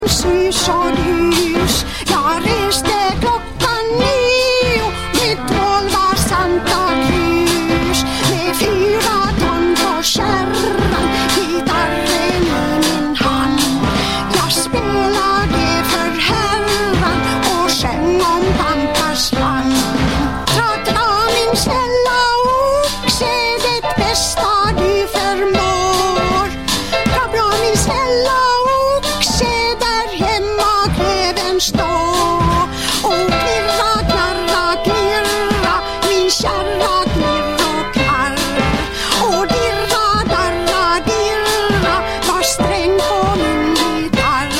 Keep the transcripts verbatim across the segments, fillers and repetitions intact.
Sys och lys, jag reste klockan nio. Mitt mål var Santa Cruz. Med fyra ton på kärran, gitarren i min hand. Jag spelade för Herran och sjöng om Pampas land. Dra min snälla oxe, det bästa du förmår. Dra bra min snälla oxe, stå och klirra, knarra, klirra, min kärra klirr och knarr. Och dirra, darra, dirra, var sträng på min gitarr.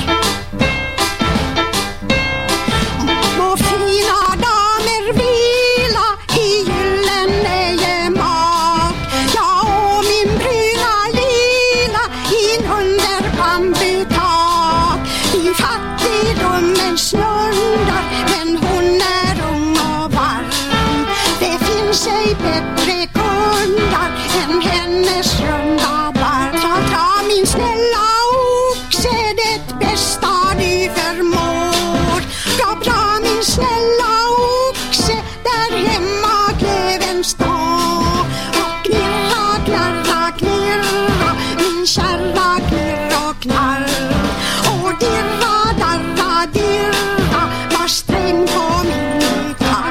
Må fina damer vila i gyllene gemak. Jag och min bruna lila in under bambutak. I fattigdomen snundar, men hon är ung och varm. Det finns ej bättre kundar än hennes runda barm. Dra, dra min snälla oxe, det bästa du förmår. Dra bra min snälla oxe, där hemma klöven står. Och knirra, knarra, knirra, min kärra klirr och knarr. Och dirra, darra, dirra, var sträng på min gitarr.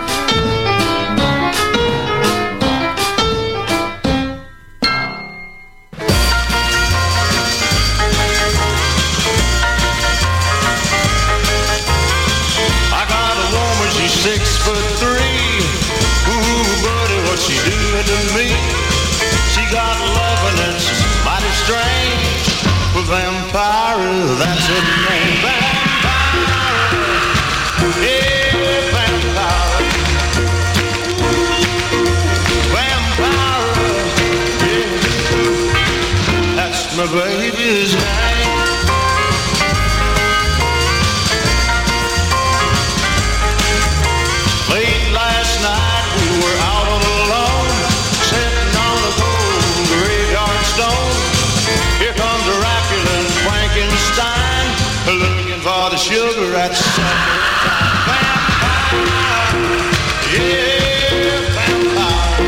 I got a woman, she's six foot three. Ooh, buddy, what she doing to me? She got loving and she's mighty strange. Well, vampire, that's her name. Vampire, yeah, vampire. Vampire, yeah, that's my baby's name. Late last night we were out on the lawn, sitting on a cold graveyard stone. Here comes Dracula and Frankenstein, looking for the sugar at supper time. Vampire, yeah, vampire.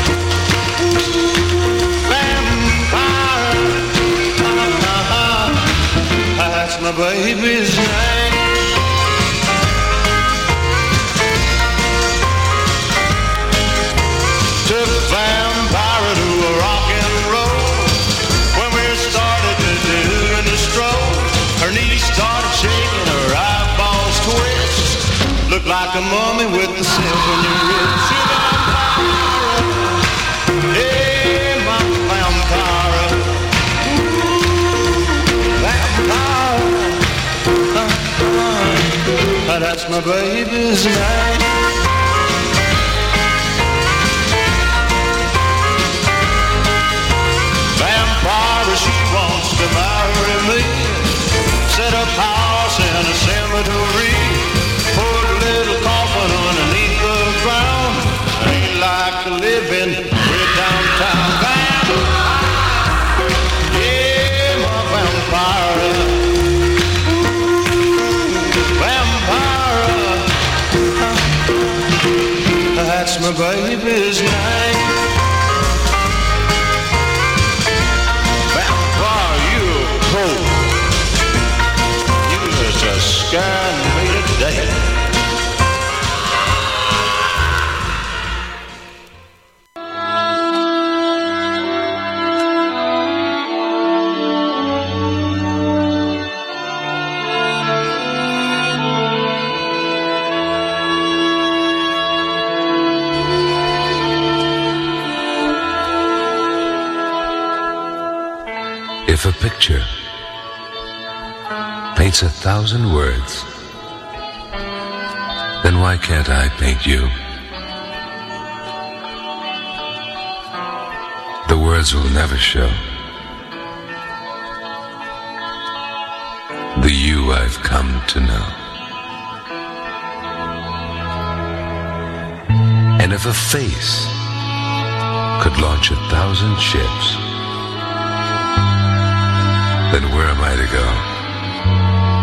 Vampire, that's my baby's name. Took vampire to a rock and roll. When we started to doing the stroll, her knees started shaking, her eyeballs twitched. Looked like a mummy with the silver wrist. She vampire, yeah, my vampire. Vampire, uh, uh, that's my baby's name. She wants to marry me, set up house in a cemetery, put a little coffin underneath the ground. Ain't like living way downtown. Vampire, yeah, my vampire. Vampire, that's my baby's name. You just scared me to death. If a picture paints a thousand words, then why can't I paint you? The words will never show the you I've come to know. And if a face could launch a thousand ships, then where am I to go?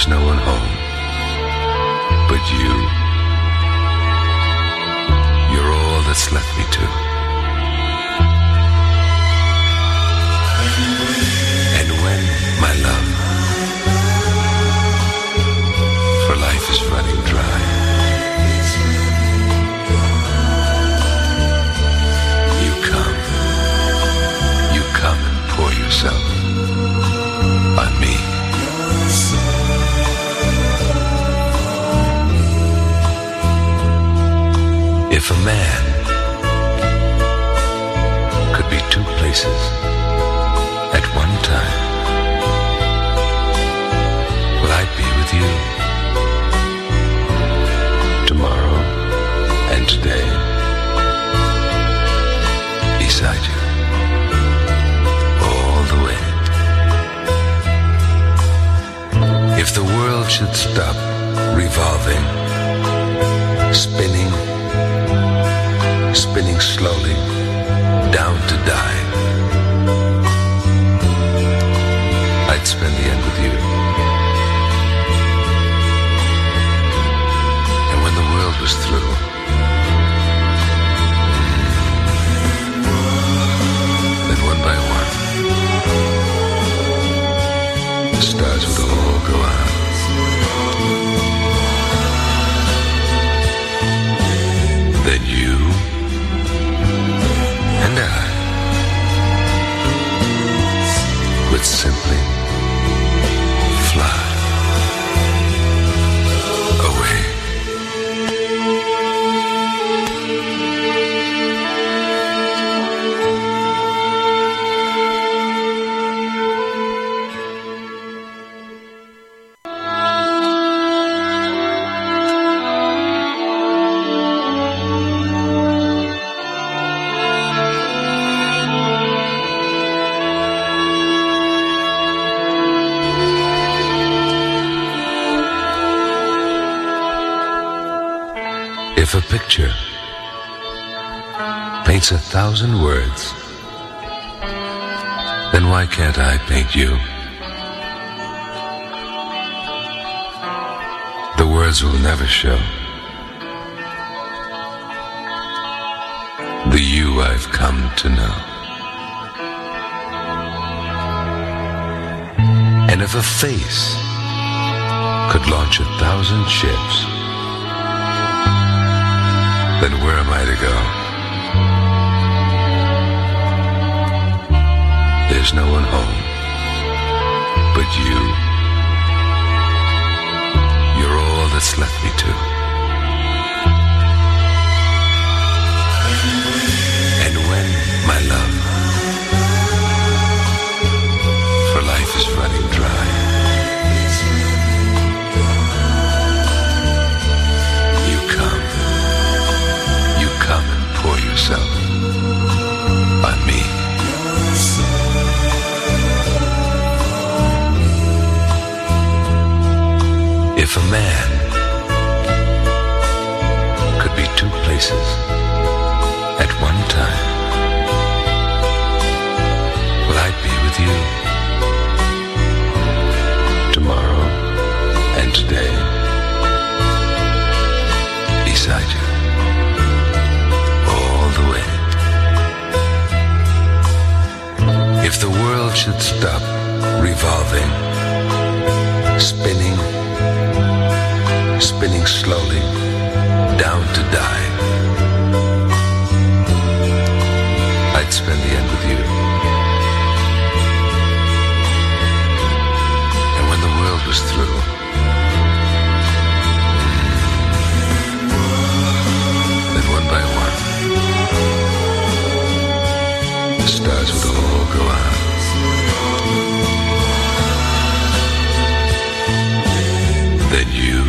There's no one home but you. You're all that's left me to. And when, my love, for life is running dry, you come, you come and pour yourself on me. If a man could be two places at one time, well, I'd be with you tomorrow and today, beside you all the way. If the world should stop revolving, spinning, spinning slowly down to die, I'd spend the end with you. And when the world was through, then one by one, the stars would all go out. Then you and I would simply fly away. If a picture paints a thousand words, then why can't I paint you? The words will never show the you I've come to know. And if a face could launch a thousand ships, then where am I to go? There's no one home but you. You're all that's left me to. And when, my love, for life is running dry, you come, you come and pour yourself on me. If a man could be two places at one time, well, I'd be with you tomorrow and today, beside you all the way. If the world should stop revolving, spinning, spinning slowly down to die, I'd spend the end with you. And when the world was through, then one by one, the stars would all go out. Then you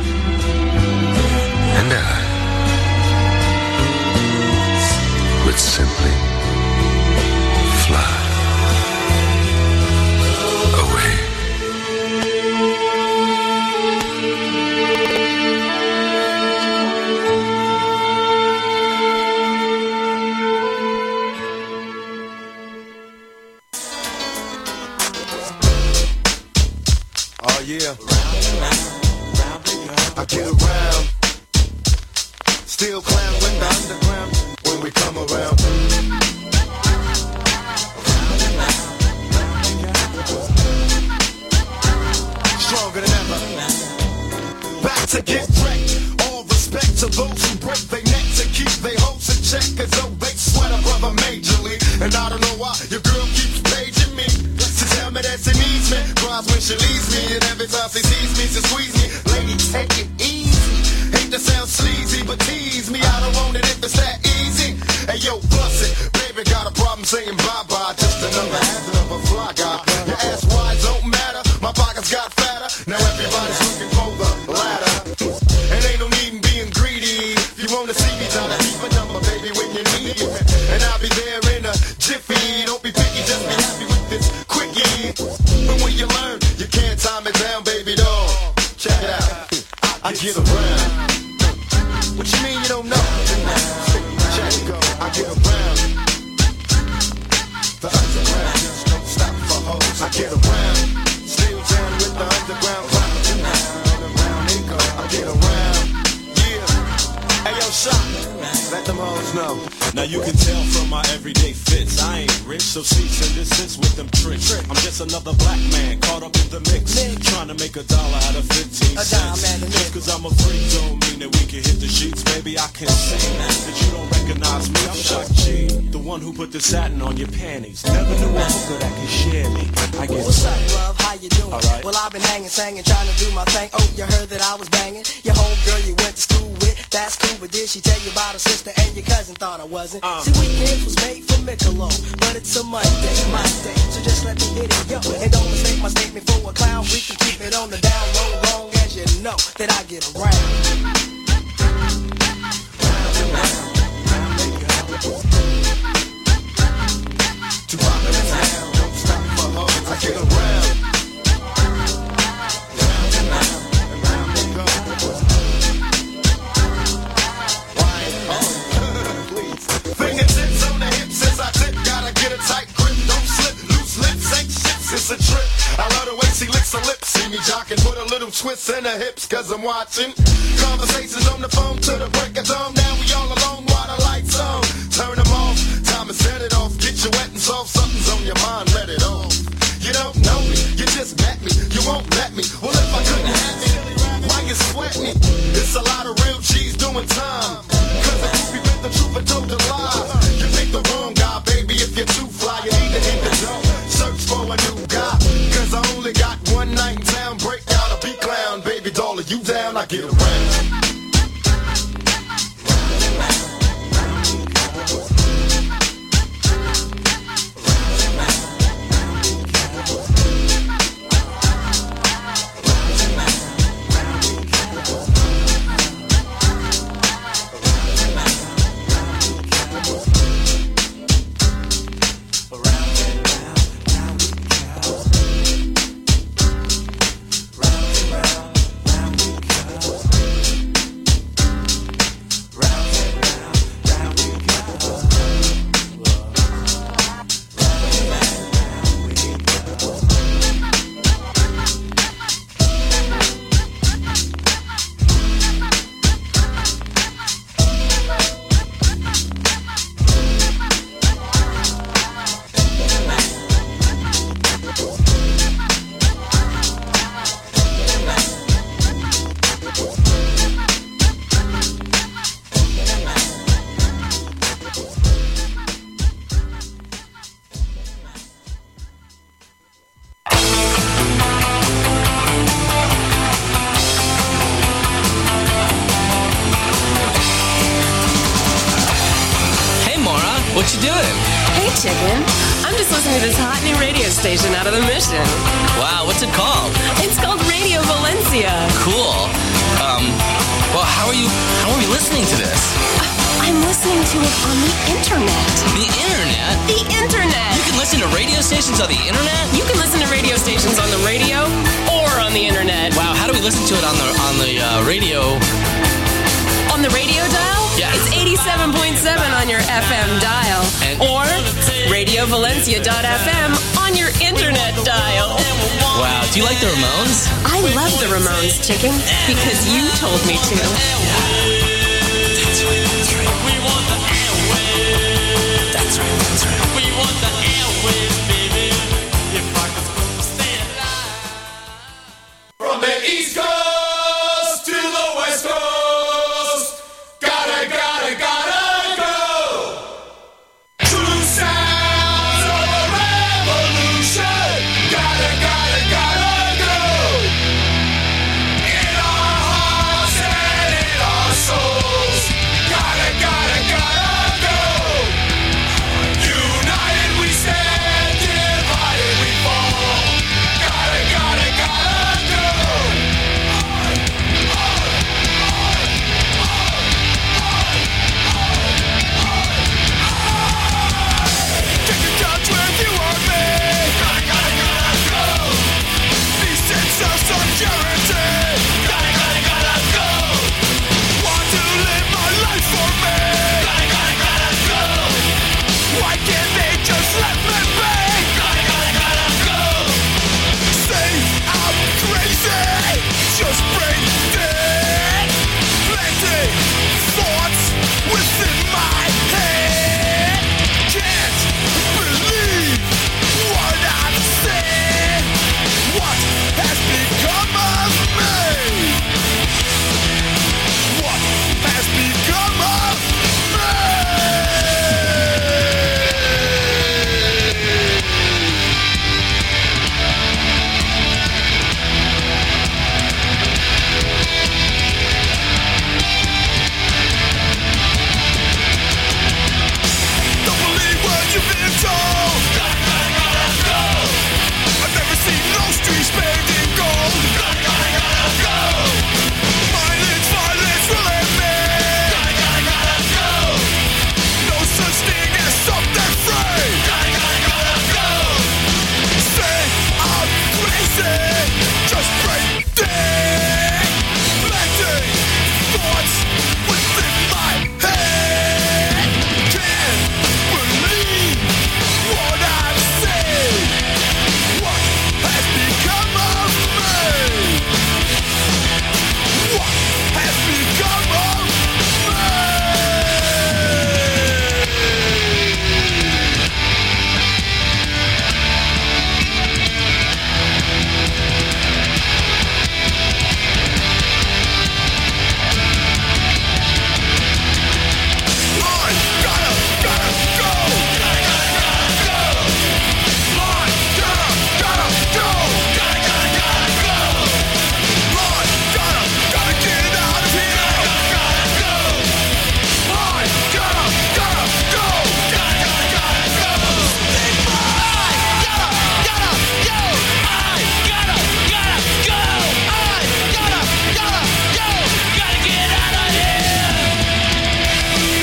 and I would simply Oh yeah. I get around. Still clown when the underground. When we come around. Stronger than ever. Back to get wrecked. All respect to those who break their neck to keep their hopes in check. Cause though they sweat a brother majorly. And I don't know why your girl keeps paging me to tell me that she needs me. Cries when she leaves me. And every time she sees me, she squeeze me. Lady, take it easy. Hate to sound sleazy, but tease me. I don't want it if it's that easy. Hey yo, bust it. Baby got a problem saying bye-bye. Just another hazard of a fly guy. Your ass wide don't matter. My pockets got fatter. Now everybody's looking for the ladder. And ain't no need in being greedy. If you wanna see me, try to keep a number, baby, when you need it. And I'll be there in a jiffy. Don't be picky, just be happy with this quickie. But when you learn, you can't time it down, baby doll. Check it out. I get around. What you mean you don't know? Check it go. I get around. The underground just don't stop for hoes. I get around. Still down with the underground clown. I get around. Yeah. Hey yo, shot. Let them hoes know. Now you can tell from my everyday fits, I ain't rich, so cease and desist with them tricks. I'm just another black man caught up in the mix, trying to make a dollar out of fifteen cents. Just cause I'm a freak don't mean that we can hit the sheets. Baby, I can see that you don't recognize me. I'm Shock G, the one who put the satin on your panties. Never knew a hooker that could share me. I get What's up, love? How you doing? Right. Well, I've been hanging, singing, trying to do my thing. Oh, you heard that I was banging your homegirl you went to school with. That's cool, but did she tell you about her sister and your cousin? Thought I wasn't. Um. See, weekends was made for Michelob, but it's a Monday, my day, so just let me hit it, yo. And don't mistake my statement for a clown. We can keep it on the down low, long as you know that I get around. To rock it down, don't stop for hoes. I get around. Round and round, and round they go. Fingertips on the hips as I tip. Gotta get a tight grip, don't slip. Loose lips ain't shit, it's a trip. I love the way she licks her lips. See me jocking, put a little twist in her hips. Cause I'm watching conversations on the phone to the break of dawn. Now we all alone while the lights on. Turn them off, time to set it off. Get you wet and soft, something's on your mind, let it off. You don't know me, you just met me. You won't let me, well if I couldn't have it, why you sweat me? It's a lot of real cheese doing time. Cause the truth be with the truth and told the lie. You picked the wrong guy, baby, if you're too fly. You need to hit the door, search for a new guy. Cause I only got one night in town. Break out a beat clown, baby doll, are you down? I get around. Chicken. I'm just listening to this hot new radio station out of the Mission. Wow, what's it called? It's called Radio Valencia. Cool. Um, well, how are you, how are we listening to this? I'm listening to it on the internet. The internet? The internet. You can listen to radio stations on the internet? You can listen to radio stations on the radio or on the internet. Wow, how do we listen to it on the, on the uh, radio? On the radio dial? Yeah. It's eighty-seven point seven on your F M dial. And or radio valencia dot f m on your internet dial. Wow, Do you like the Ramones? I love the Ramones, Chicken, because you told me to. That's right, that's right. We want the airwaves. That's right, that's right. We want the airwaves, baby. If I could stay alive. From the East Coast to the West Coast, gotta, gotta, gotta go. True sounds of a revolution, gotta, gotta, gotta go. In our hearts and in our souls, gotta, gotta, gotta go. United we stand, divided we fall. Gotta, gotta, gotta go. Take a touch with you or me. Gotta, gotta, gotta go. These sense of security. Gotta, gotta, gotta go. Want to live my life for me. Gotta, gotta, gotta go. Why can't they just let me be? Gotta, gotta, gotta go. Say I'm crazy. Just bring it. Plenty thoughts within my head. Can't believe what I've seen. What has become of me? What has become of me? Don't believe what you've been told. Gotta, gotta, gotta go. I've never seen no streets paved in gold. Gotta, gotta, gotta go. Violence, violence will end me. Gotta, gotta, gotta go. No such thing as something free. Gotta, gotta, gotta go. Say I'm crazy. Just break it. Plenty thoughts within my head. Can't believe what I've seen. What has become of me? What has become of me? I gotta, gotta go. Gotta, gotta, gotta go. I gotta, gotta go. Gotta, gotta, gotta go. I gotta, gotta get out of here. Gotta, gotta go. I gotta, gotta go. Gotta, gotta, gotta go. I gotta, gotta go. I gotta, gotta go. I gotta, gotta go. Gotta get out of here.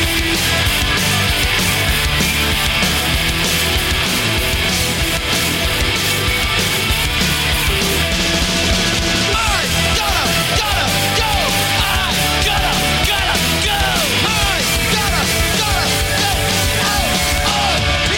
I gotta, gotta go. I gotta, gotta go. I gotta, gotta go. Oh, oh,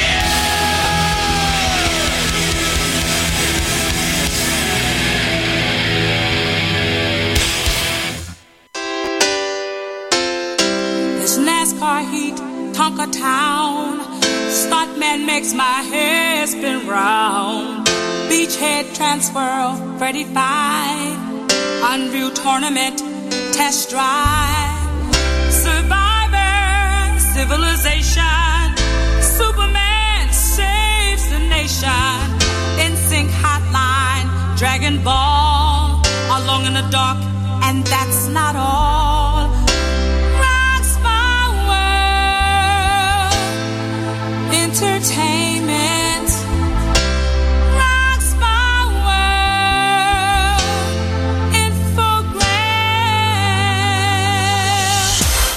This NASCAR heat, Tonka Town. Stuntman makes my hair spin round. Beachhead transfer, Freddie Five. Unreal tournament, test drive. Survivor, civilization. Superman saves the nation. N Sync hotline, Dragon Ball. Along in the dark, and that's not all. Rocks my world. Entertainment rocks my world. Infogram.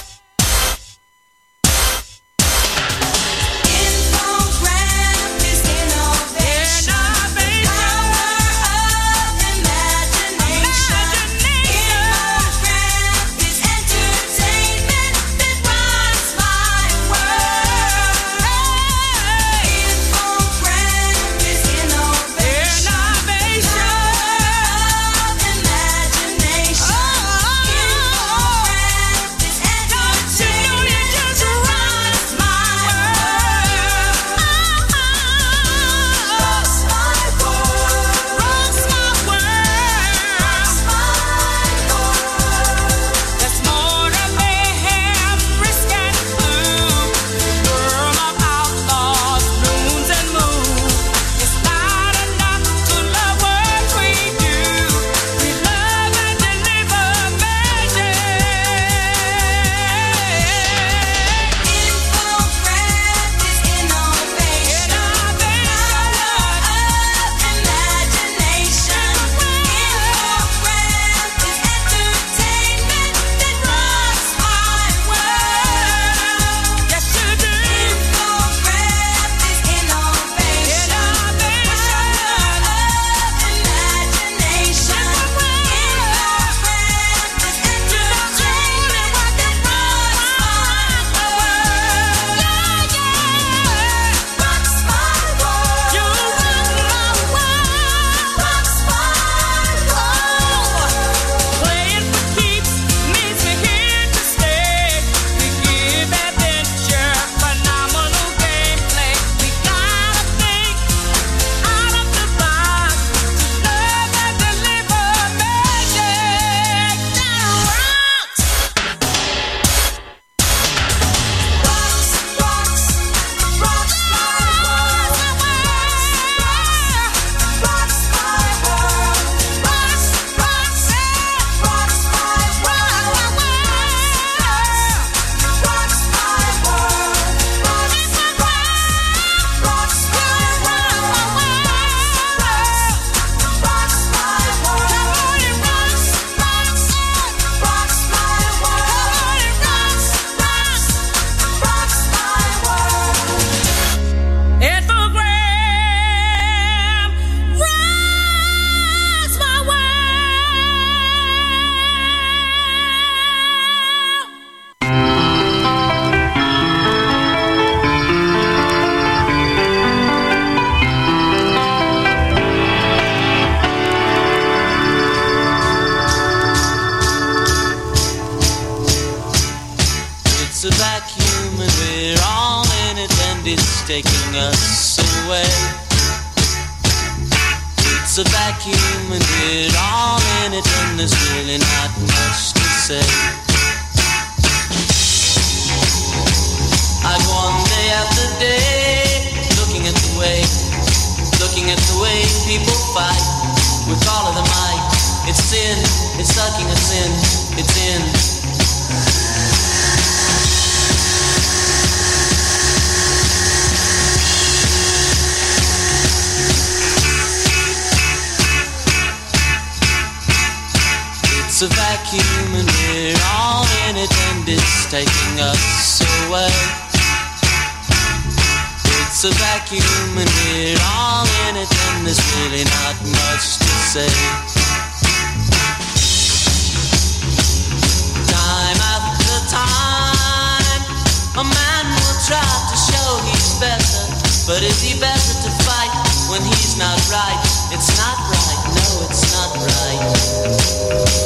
Infogram is innovation. Power of imagination. Infogram is taking us away. It's a vacuum and we're all in it, and there's really not much to say. I go on day after day, looking at the way, looking at the way people fight with all of the might. It's sin, it's sucking us in, it's in. It's a vacuum and we're all in it, and it's taking us away. It's a vacuum and we're all in it, and there's really not much to say. Time after time, a man will try to show he's better, but is he better to fight when he's not right? It's not right, no, it's not right.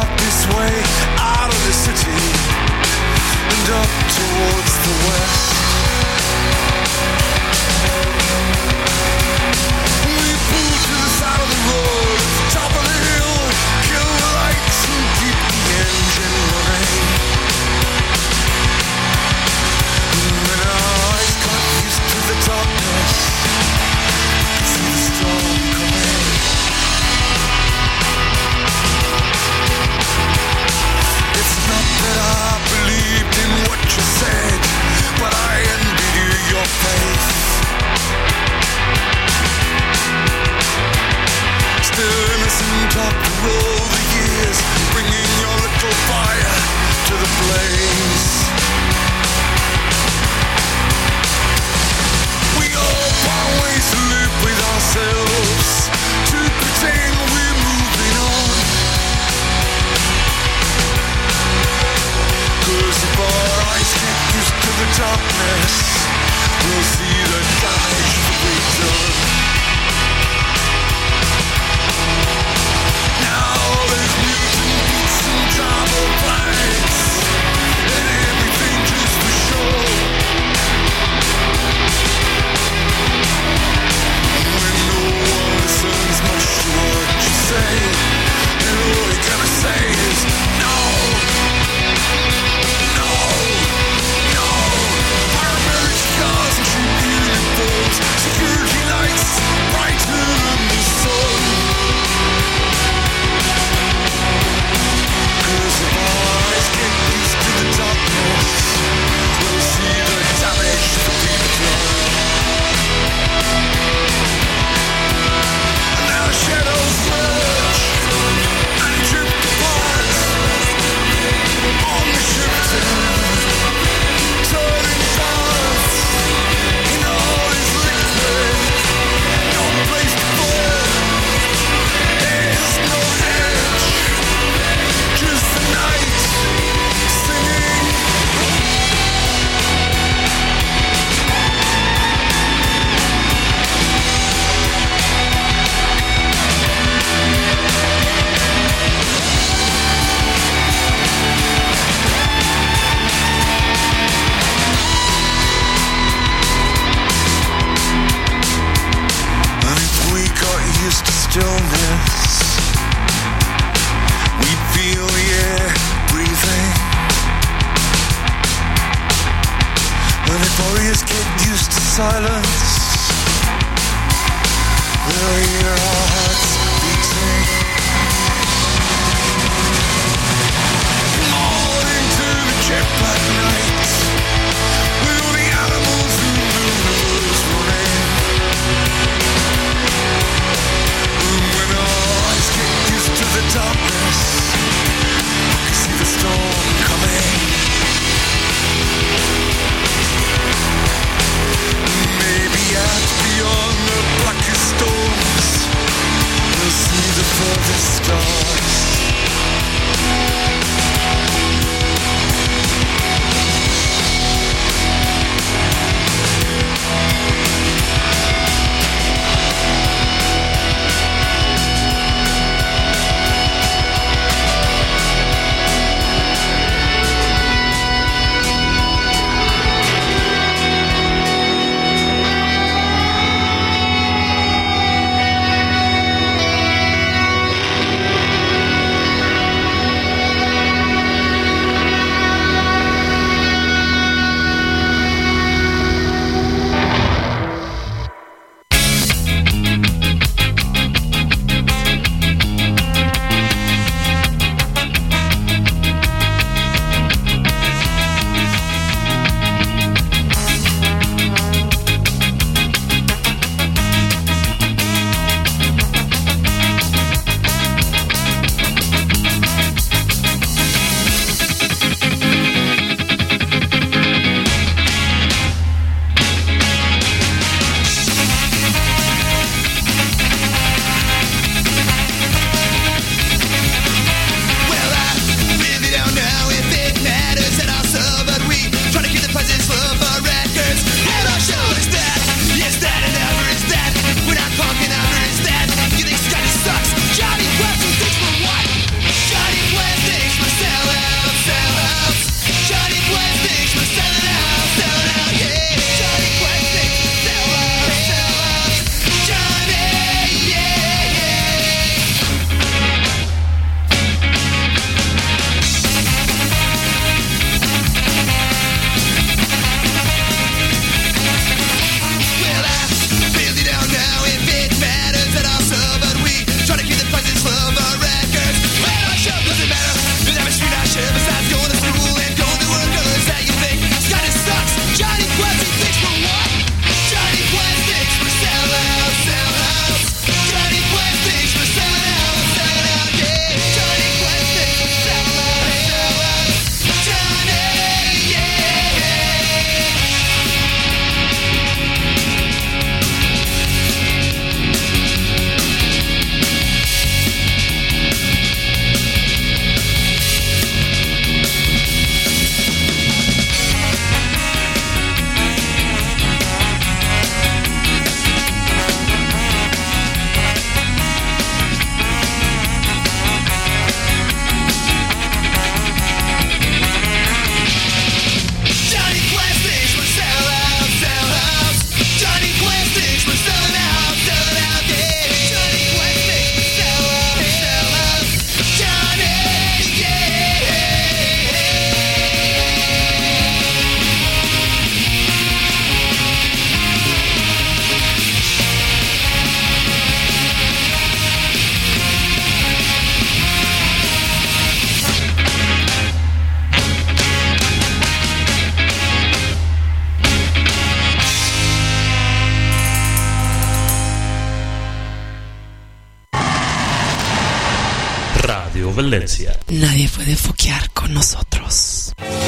out this way, out of the city, and up towards the west. We pulled to the side of the road, top of the hill, kill the lights and keep the engine running. When our eyes got used to the darkness, see the storm coming. It's not that I believed in what you said, but I envied you your faith. Still innocent after all the years, bringing your little fire to the blaze. We all find ways to live with ourselves, to pretend we're moving on. Cause if our eyes get used to the darkness, we'll see the damage that we've done. Now there's mutant beats and tribal flags, and everything just for show. When no one listens much to what you say, and all you're gonna say is no. No, no. Paramedics, cars and troop uniforms, security lights brighter than the sun. Cause if our eyes get used to the darkness, we'll see the damage that we've done. And now shadows merge and drift apart on the ship turning fast in all this liquid. No place to fall, there's no edge, just the night singing. And if we got used to stillness, we'd feel the air breathing. And if our ears get used to silence, we'll hear our hearts beating. All into the jet black night, with all the animals and luminous running. And when our eyes get used to the darkness, we can see the storm coming. Maybe out beyond the blackest storms, Valencia. Nadie puede foquear con nosotros.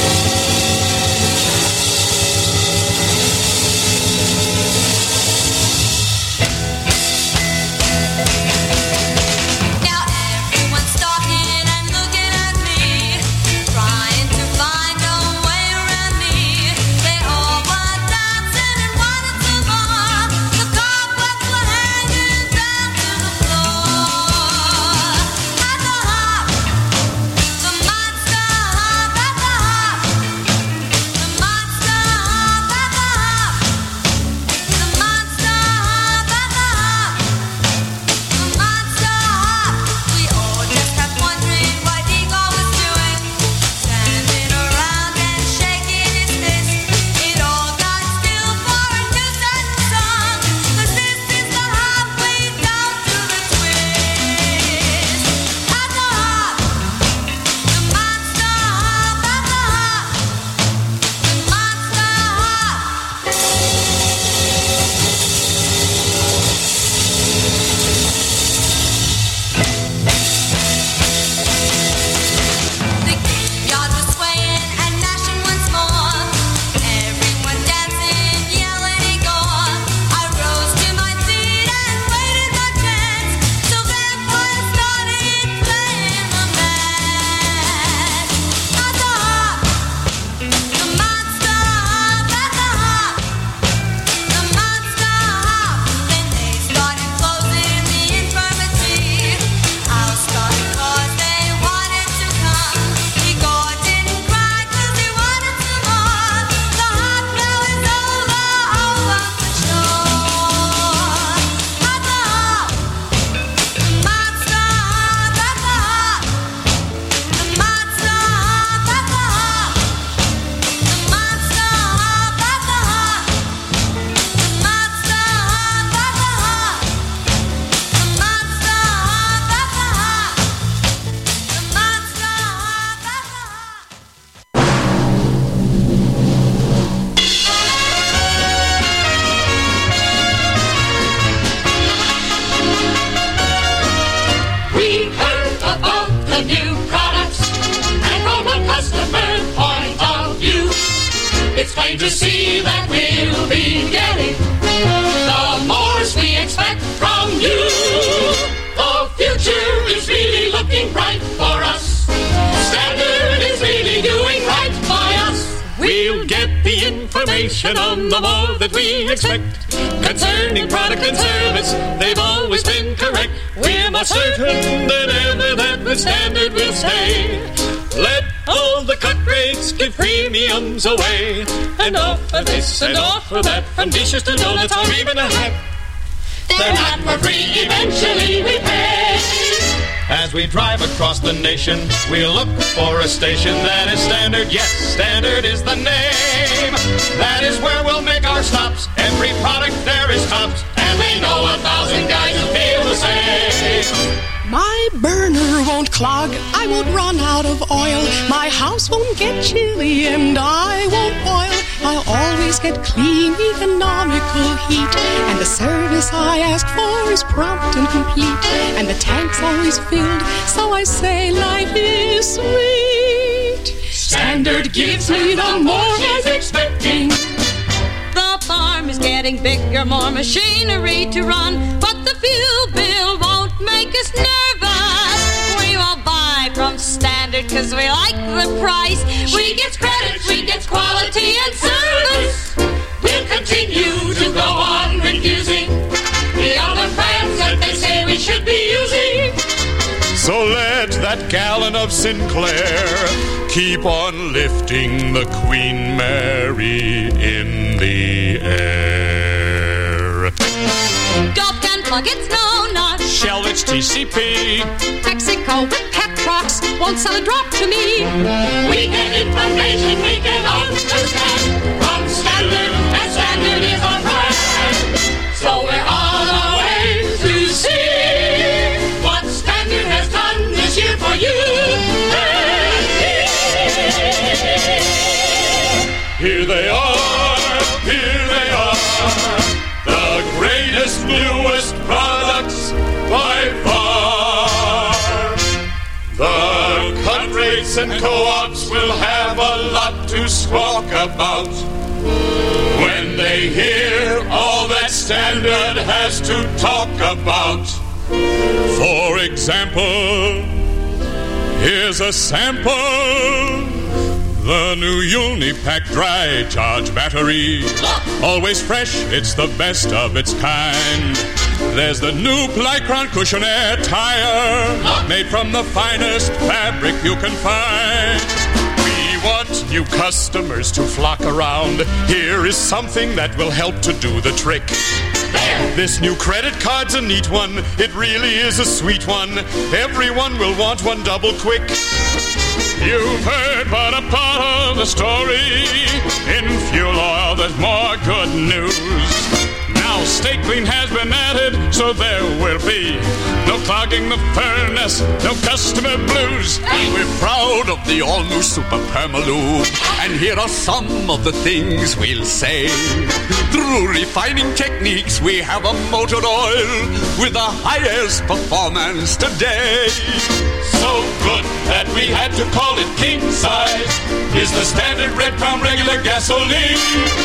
plain to see that we'll be getting the mores we expect from you. The future is really looking bright for us. Standard is really doing right by us. We'll get the information on the more that we expect. Concerning product and service, they've always been correct. We're more certain than ever that the standard will stay. Let all the cut rates give premiums away, and offer this and offer that, from dishes to donuts or even a hat. They're not for free, eventually we pay. As we drive across the nation, we'll look for a station that is standard. Yes, standard is the name. That is where we'll make our stops. Every product there is tops, and we know a thousand guys who feel the same. My burner won't clog, I won't run out of oil. My house won't get chilly and I won't boil. I'll always get clean, economical heat. And the service I ask for is prompt and complete. And the tank's always filled, so I say life is sweet. Standard gives me the more she's expecting. The farm is getting bigger, more machinery to run, but the fuel bill won't make us nervous. We will buy from Standard because we like the price. We get credit, we get quality and service. We'll continue to go on refusing the other brands that they say we should be using. So let that gallon of Sinclair keep on lifting the Queen Mary in the air. Gulf can plug its no not. Shell, it's T C P. Mexico with pet rocks won't sell a drop to me. We get information we can understand from Standard, and Standard is our brand. So we're on our way to see what Standard has done this year for you. Here they are, here they are, the greatest, newest products by far. The estates and co-ops will have a lot to squawk about when they hear all that Standard has to talk about. For example, here's a sample. The new Unipack dry charge battery. Always fresh, it's the best of its kind. There's the new Plycron cushion air tire, made from the finest fabric you can find. We want new customers to flock around. Here is something that will help to do the trick. This new credit card's a neat one. It really is a sweet one. Everyone will want one double quick. You've heard but a part of the story. In fuel oil there's more good news. Now Stay Clean has been added, so there will be no clogging the furnace, no customer blues. We're proud of the all-new Super Permalube, and here are some of the things we'll say. Through refining techniques, we have a motor oil with the highest performance today. So good that we had to call it king size is the Standard Red Crown regular gasoline.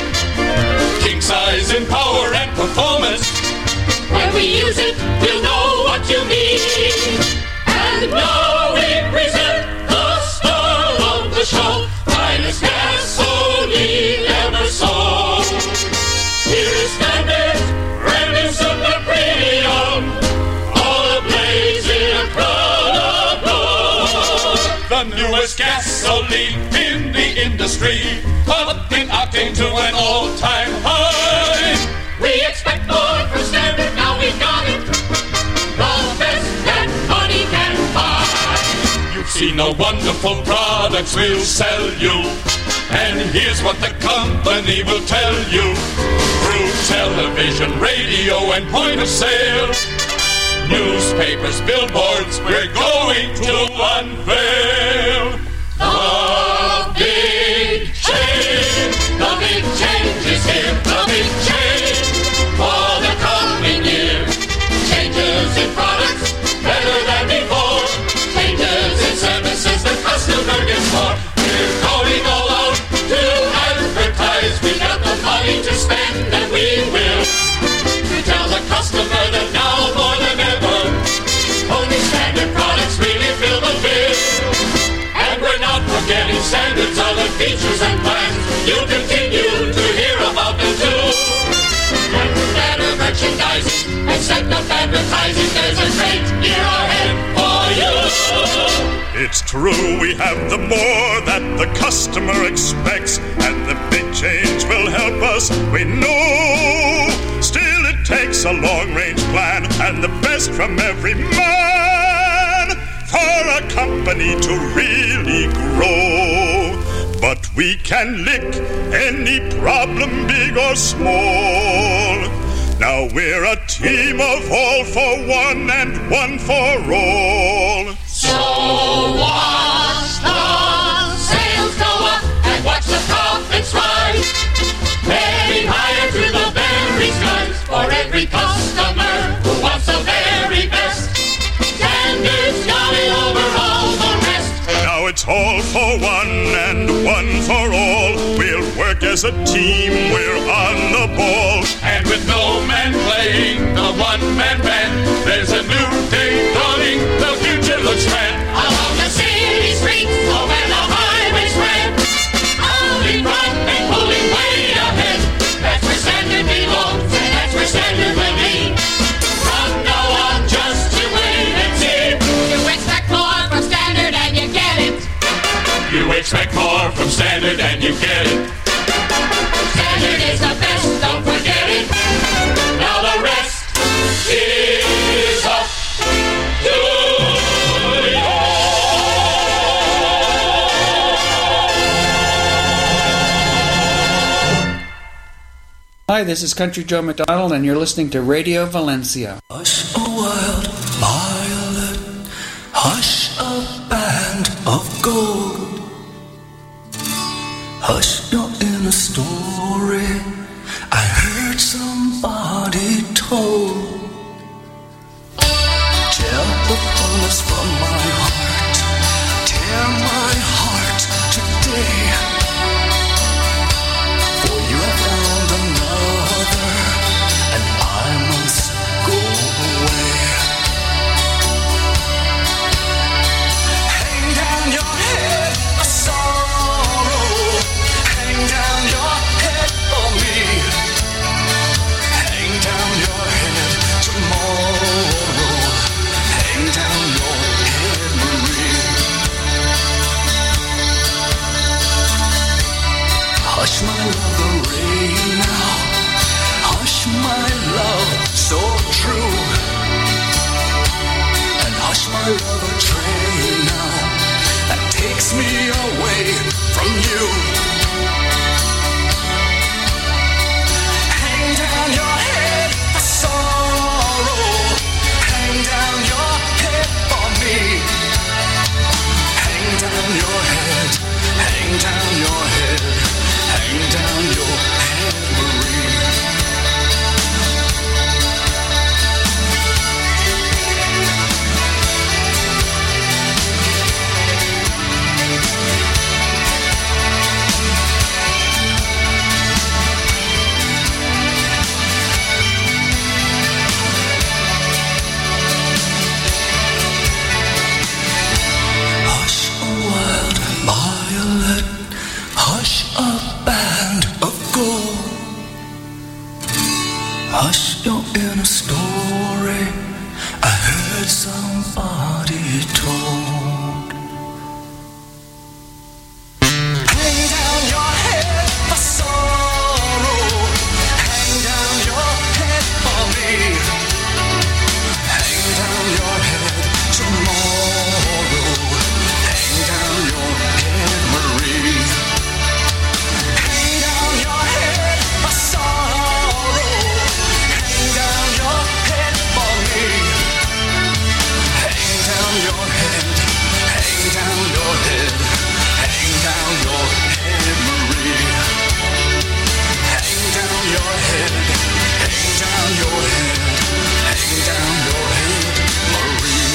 King size in power and performance. When we use it, we'll know what you mean. And now we present the star of the show, finest gasoline ever sold. Here's Standard, brand new super premium, all ablaze in a crown of gold. The newest gasoline in the industry, pumping octane to an all-time high. We expect more from Standard, now we've got it. The best that money can buy. You've seen the wonderful products we'll sell you, and here's what the company will tell you. Through television, radio, and point of sale, newspapers, billboards, we're going to unveil the big change. The big change is here. The big change for the coming year. Changes in products better than before. Changes in services, the customer gets more. We're going all out to advertise. We got the money to spend and we will. We tell the customer that now more than ever, only Standard products really fill the bill. And we're not forgetting Standard's other features and plans. You'll continue to hear about them too. And better merchandising and set up advertising. There's a great year ahead for you. It's true, we have the more that the customer expects, and the big change will help us, we know. Still, it takes a long-range plan and the best from every man for a company to really grow. But we can lick any problem, big or small. Now we're a team of all for one and one for all. So watch the sales go up and watch the profits rise, heading higher through the very skies for every customer who wants the very best. Standard's got it over all the rest. Now it's all for one and one for all. We'll work as a team, we're on the ball. And with no man playing the one-man band, there's a new day dawning, the future looks grand. Along the city streets, over the highways red, hauling front and pulling way ahead. That's where Standard belongs, and that's where Standard will be. From now on, just you wait and see. You expect more from Standard and you get it. You expect more from Standard and you get it. Standard is the best, don't forget it. Now the rest is up to you. Hi, this is Country Joe McDonald, and you're listening to Radio Valencia. Hush, a wild violet, hush, a band of gold. Hush, you're in a story I heard somebody told. Tear the fullness from my heart, tear my a story I heard somebody told. Hang down your head for sorrow, hang down your head for me, hang down your head tomorrow, hang down your head, Marie. Hang down your head for sorrow, hang down your head for me, hang down your head, hang down your head, hang down your head, Marie. Hang down your head, hang down your head, hang down your head, Marie.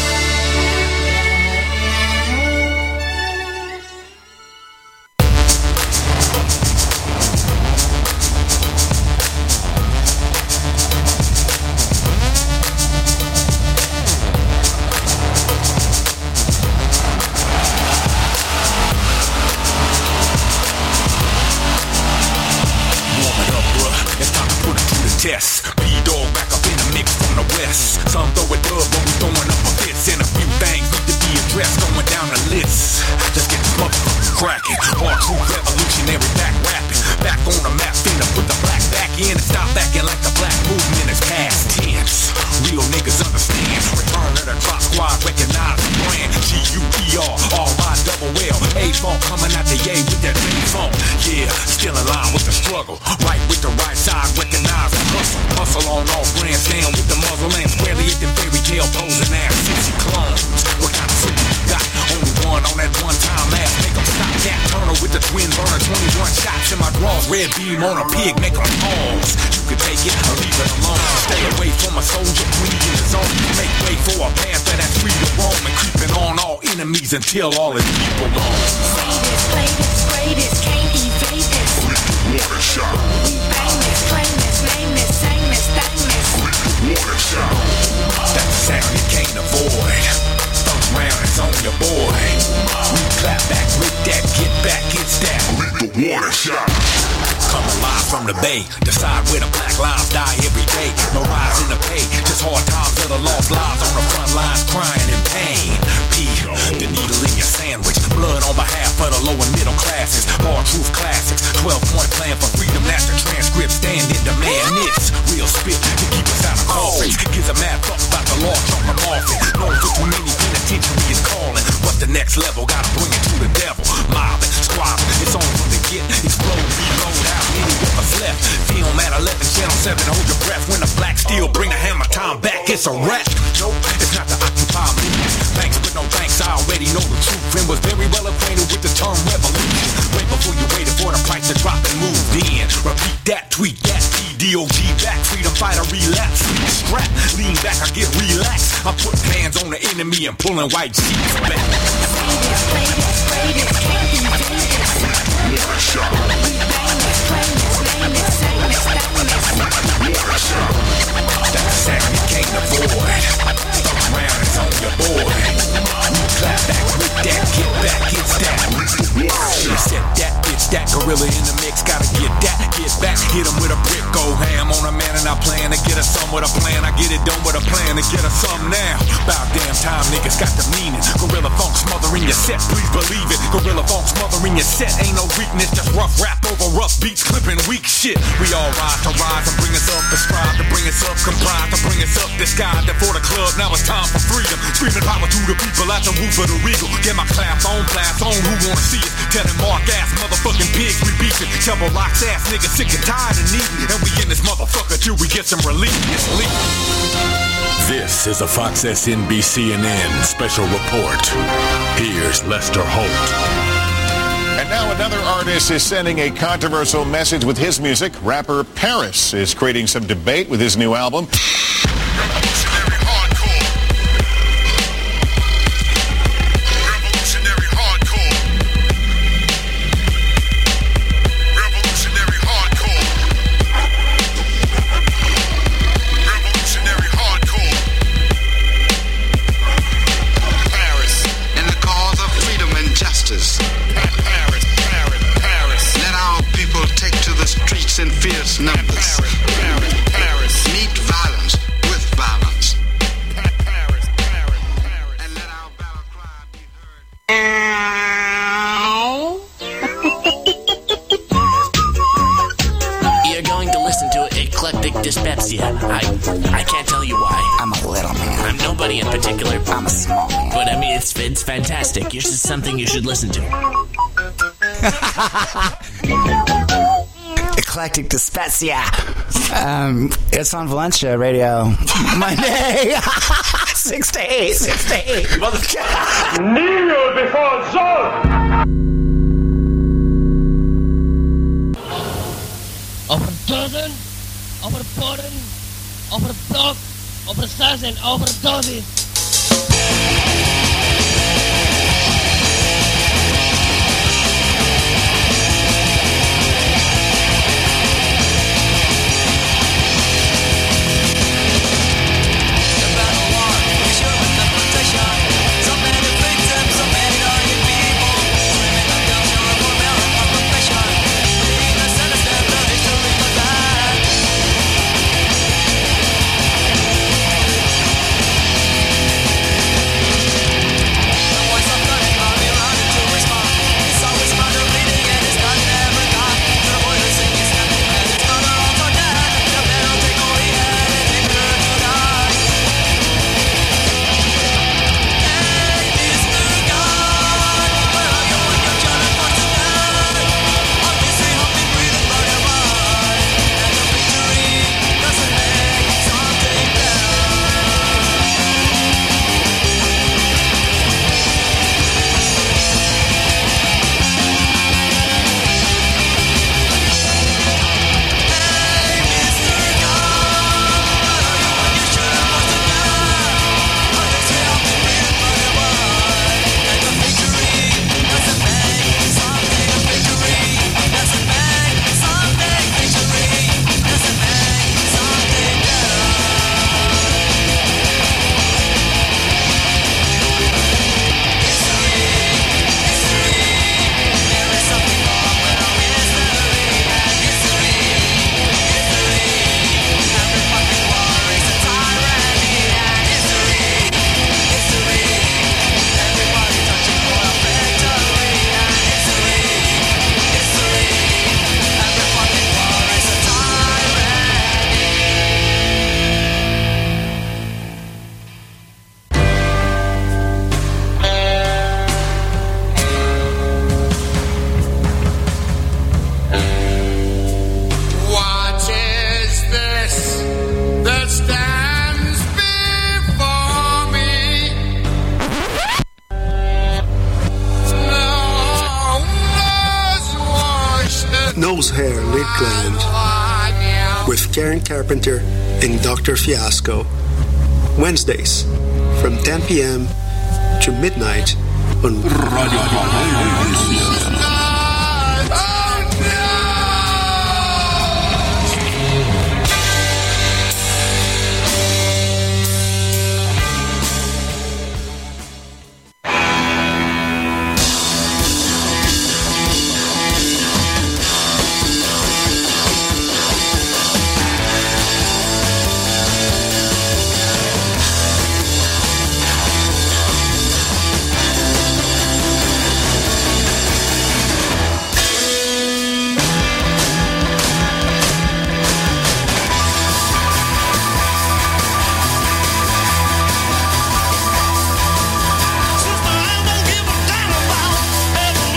Warm it up, bruh. It's time to put it to the test. B-Dog back up in the mix from the west. Some throw it up, but we throwing up a fits. And a few things need to be addressed, going down the list. Let's get this motherfucker cracking. Hard true revolutionary back rapping. Back on the map, finna put the black back in and stop acting like the black movement is past tense. Real niggas understand. Return to the drop squad, recognize the brand. G U E R, R Y double L. A-Funk coming out the A with that same funk. Yeah, still in line with the struggle. Right with the right side, recognize the hustle. Hustle on all brands, down with the muzzle and squarely at the fairy tale posing ass. sixty clones. What kind of freak you got? Only one on that one time ass. Make them stop that Turner with the twin burner. twenty-one shots in my drawers. Red beam on a pig, make them pause. You can take it or leave it alone. Stay away from a soldier, free in the zone. Make way for a panther that's free to roam. And creeping on all enemies until all his people gone. Say this, play this, spray this, can't evade this. Water shot. We bang this, claim this, name this, sing this, thing this. Water shot. That's the sound you can't avoid. First round is on your boy. We clap back with that, get back, it's that. The water shot. Coming live from the bay, decide where the black lives die every day. No rise in the pay, just hard times of the lost lives on the front lines crying in pain. P, the needle in your sandwich, blood on behalf of the lower middle classes. Hard truth classics, twelve point plan for freedom, that's the transcript, stand in demand. This real spit to keep us out of coffins. Gives a mad fuck about the law, jump them off it. Knows that too many penitentiary is calling. What's the next level? Gotta bring it to the devil. Mobbing, squabbing, it's on from the get. Explode, reload, how many of us left? Film at eleven, channel seven, hold your breath. When the black steel bring the hammer time back, it's a wreck. Nope, it's not the Occupy movement. Thanks, but no thanks, I already know the truth. And was very well acquainted with the term revolution. Way before you waited for the price to drop and moved in. Repeat that, tweet that, P D O G back. Freedom fighter relapse, strap, lean back, I get relaxed. I put hands on the enemy and pulling white sheets back. Say this, play this, spray this, can't evade this. Water shot. We bang this, claim this, name this, sing this, thing this. Water shot. That's the sound you can't avoid. First round is on your boy. We clap back with that, get back, it's that. She said that, bitch, that gorilla in the mix. Gotta get that, get back, hit him with a brick. Go ham on a man and I plan to get us some with a plan. I get it done with a plan to get us some now. About damn time niggas got the meaning. Gorilla funk smothering your set, please believe it. Gorilla funk smothering your set, ain't no weakness. Just rough rap over rough beats, clipping weak shit. We all rise to rise and bring us up, and strive to bring us up, comprise to bring us up. Disguised for the club, now it's time for freedom. Screaming power to the people at the roof of the regal. Get my clap on, blast on, who wanna see it? Telling Mark ass motherfucking pigs we beefing. Trouble rocks ass niggas sick and tired of needing. And we in this motherfucker till we get some relief. It's leak. This is a Fox S N B C N N special report. Here's Lester Holt. And now another artist is sending a controversial message with his music. Rapper Paris is creating some debate with his new album. In fierce numbers. Paris, Paris, Paris. Meet violence. dyspepsia. I I can't tell you why. I'm a little man. I'm nobody in particular. I'm a small man. But I mean, it's it's fantastic. It's just something you should listen to. Eclectic Dyspepsia. Um, it's on Valencia Radio. Monday. Six to eight. Six to eight. Kneel before Zod! Overdoden, overporen, overblok, oversas en overdosis. Nose Hair Lakeland with Karen Carpenter and Doctor Fiasco. Wednesdays from ten p.m. to midnight on Radio